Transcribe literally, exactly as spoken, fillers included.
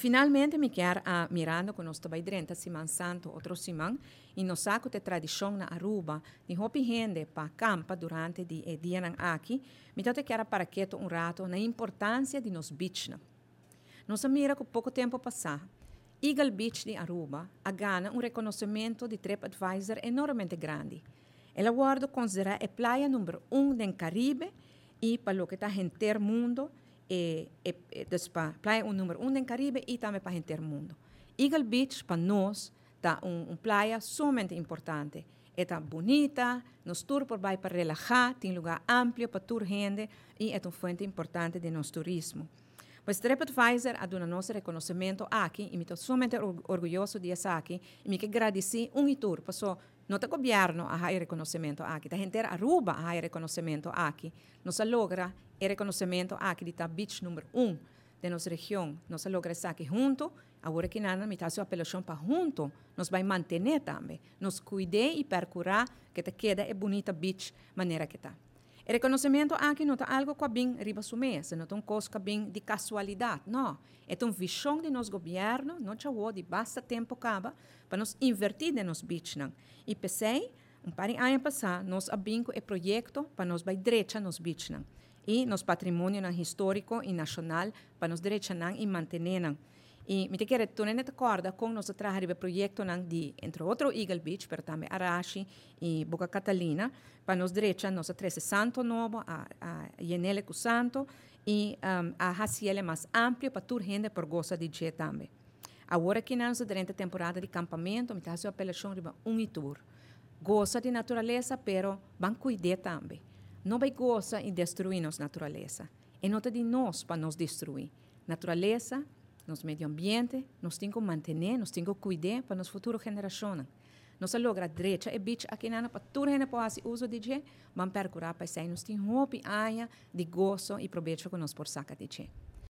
finalmente me quero a mirando com nós também drenta Simão Santo, outro Simão, e nos saco de tradição na Aruba, de hopi gente para campa durante di e dia nang aqui, me tote quero para quieto um rato na importância de nos beach. Nós mira com pouco tempo passar. Eagle Beach de Aruba a ganha um reconhecimento de TripAdvisor enormemente grande. Ela guarda considera a praia número um do Caribe e para o que está em ter mundo, e, e, e despa, praia um número um do Caribe e também para em ter mundo. Eagle Beach para nós está um, um praia sumamente importante. Está bonita, nos tour por vai para relaxar, tem lugar amplo para tour gente e é uma fonte importante de nosso turismo. Pois TripAdvisor ha dado nosso reconhecimento aqui e me estou somente orgulhoso disso aqui e me quero agradecer um tour, porque não o governo a dar reconhecimento aqui, a gente Aruba a dar reconhecimento aqui, nós logra o reconhecimento aqui de beach número um de nossa região, nós logra isso aqui junto, agora que nada, me está sua apelação para junto, nós vai manter também, nos cuidar e percurar que te queda é bonita beach maneira que está. O reconhecimento aqui não é algo que vem riba su mesa, não é uma coisa que vem de casualidade, não. É uma visão de nosso governo, não é de basta tempo acaba, para nos invertir em nos beach. E pensei, um par de anos passado, nós abrimos o projeto para nos vai direita nos beach. E nos patrimônio histórico e nacional para nos direita e manter. E me quero tu não te acorda com nosso trabalho de projeto de entre outro Eagle Beach, pero também Arashi e Boca Catalina, para nos direita nosso treze Santo Novo, a a Yenele Santo e um, a Haciele mais amplo para toda gente por gosta de dia também. Agora que nós durante a temporada de campamento, me está sua apelação de um tour. Gosta de natureza, pero van cuidar também. Não vai gostar de destruir nossa natureza. E não é de nós para nos destruir. Natureza nosso meio ambiente, nós temos que manter, nós temos que cuidar para as futuras gerações. Nós logra direita e beach aqui na para toda gente pode fazer uso de je, vamos percurar para sair nós temos hope aia de gozo e proveito que nós por sacar de je.